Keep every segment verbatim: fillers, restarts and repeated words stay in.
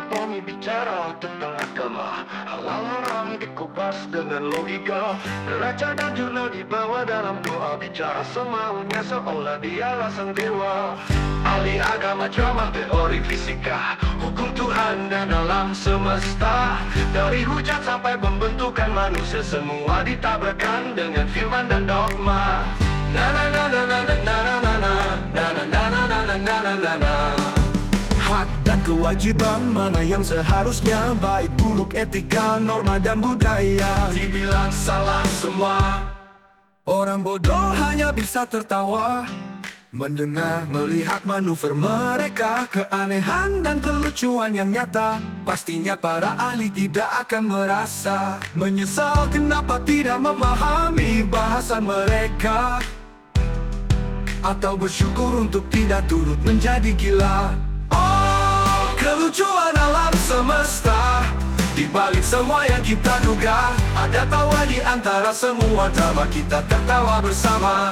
Kami bicara tentang agama, halal haram dikupas dengan logika. Neraca dan jurnal dibawa dalam doa, bicara semaunya seolah dialah sang dewa. Ahli agama drama teori fisika, hukum Tuhan dan alam semesta. Dari hujat sampai pembentukan manusia, semua ditabrakkan dengan firman dan dogma. Na na na na na na na na na na na na na na na na na. Hak dan kewajiban mana yang seharusnya, baik buruk etika, norma dan budaya, dibilang salah semua. Orang bodoh hanya bisa tertawa mendengar, melihat manuver mereka, keanehan dan kelucuan yang nyata. Pastinya para ahli tidak akan merasa menyesal kenapa tidak memahami bahasan mereka, atau bersyukur untuk tidak turut menjadi gila. Oh, kelucuan alam semesta, di balik semua yang kita duga, ada tawa di antara semua drama, kita tertawa bersama.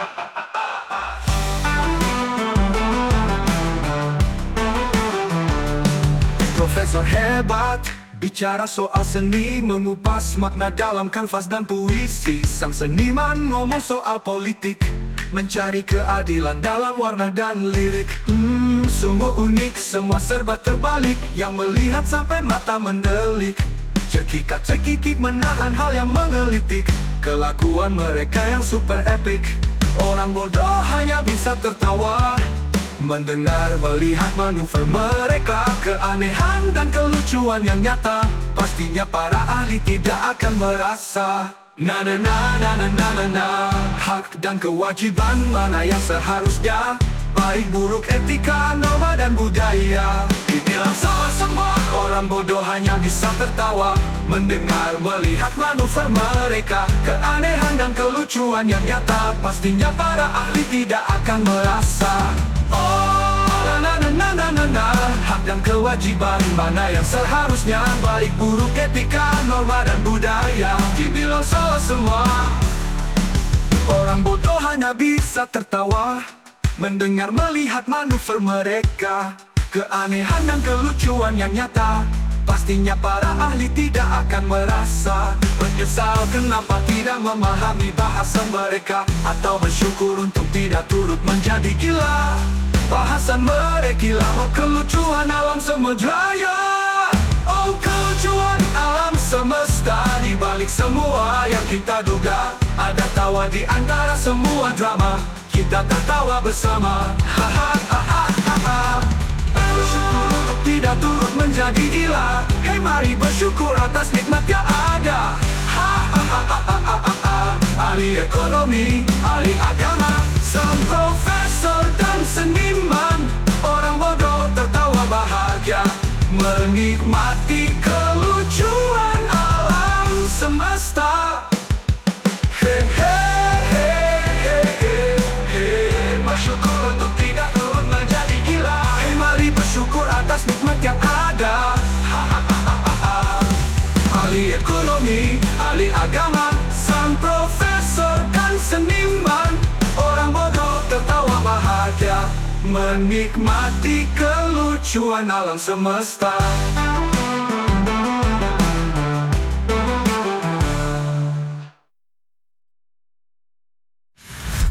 Profesor hebat, bicara soal seni, mengupas makna dalam kanvas dan puisi. Sang seniman ngomong soal politik, mencari keadilan dalam warna dan lirik. Hmm, sungguh unik, semua serba terbalik, yang melihat sampai mata mendelik. Cekikat-cekikik menahan hal yang menggelitik, kelakuan mereka yang super epic. Orang bodoh hanya bisa tertawa mendengar, melihat manuver mereka, keanehan dan kelucuan yang nyata. Pastinya para ahli tidak akan merasa Na na na na na na na na. Hak dan kewajiban mana yang seharusnya, baik buruk etika, norma dan budaya, dibilang salah semua. Orang bodoh hanya bisa tertawa mendengar, melihat manuver mereka, keanehan dan kelucuan yang nyata. Pastinya para ahli tidak akan merasa oh, na na na na na na na. Hak dan kewajiban mana yang seharusnya, baik buruk etika, norma dan budaya, dibilang salah semua. Orang bodoh hanya bisa tertawa mendengar, melihat manuver mereka, keanehan dan kelucuan yang nyata. Pastinya para ahli tidak akan merasa menyesal kenapa tidak memahami bahasa mereka, atau bersyukur untuk tidak turut menjadi gila. Bahasan mereka oh kelucuan alam semesta. Oh kelucuan alam semesta, di balik semua yang kita duga, ada tawa di antara semua drama, kita tertawa bersama. Hahaha. Bersyukur untuk tidak turut menjadi gila. Hei mari bersyukur atas nikmat yang ada. Hahaha. Ahli ekonomi, ahli agama, sang profesor dan seniman, orang bodoh tertawa bahagia menikmati kelucuan alam semesta. Hei hei hei hei hei hei. Bersyukur untuk tidak turut menjadi gila. Hei mari bersyukur atas nikmat yang ada. Hahaha. Ahli ekonomi, ahli agama, sang profesor dan seniman, orang bodoh tertawa bahagia menikmati kelucuan alam semesta.